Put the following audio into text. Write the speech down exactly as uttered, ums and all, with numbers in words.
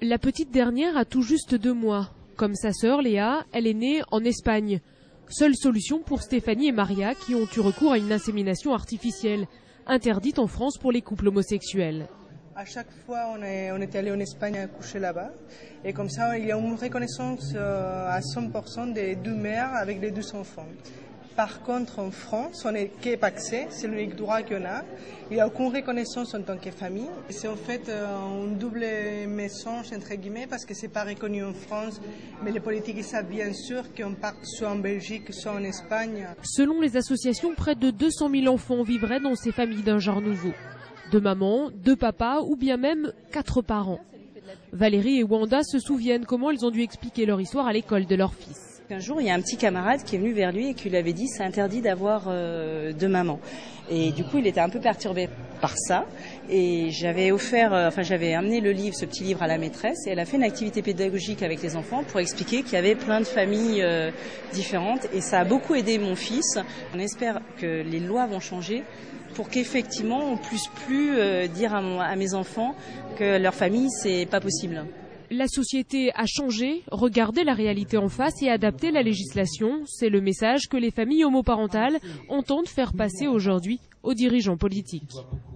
La petite dernière a tout juste deux mois. Comme sa sœur Léa, elle est née en Espagne. Seule solution pour Stéphanie et Maria qui ont eu recours à une insémination artificielle, interdite en France pour les couples homosexuels. À chaque fois, on est, on est allé en Espagne accoucher là-bas. Et comme ça, il y a une reconnaissance à cent pour cent des deux mères avec les deux enfants. Par contre, en France, on n'est qu'épaxé, c'est l'unique droit qu'on a. Il n'y a aucune reconnaissance en tant que famille. C'est en fait un double mensonge, entre guillemets, parce que ce n'est pas reconnu en France. Mais les politiques ils savent bien sûr qu'on part soit en Belgique, soit en Espagne. Selon les associations, près de deux cent mille enfants vivraient dans ces familles d'un genre nouveau. Deux mamans, deux papas ou bien même quatre parents. Valérie et Wanda se souviennent comment elles ont dû expliquer leur histoire à l'école de leur fils. Un jour, il y a un petit camarade qui est venu vers lui et qui lui avait dit c'est interdit d'avoir euh, deux mamans. Et du coup, il était un peu perturbé par ça. Et j'avais offert, euh, enfin, j'avais amené le livre, ce petit livre à la maîtresse, et elle a fait une activité pédagogique avec les enfants pour expliquer qu'il y avait plein de familles euh, différentes. Et ça a beaucoup aidé mon fils. On espère que les lois vont changer pour qu'effectivement on puisse plus euh, dire à, mon, à mes enfants que leur famille c'est pas possible. La société a changé, regarder la réalité en face et adapter la législation, c'est le message que les familles homoparentales entendent faire passer aujourd'hui aux dirigeants politiques.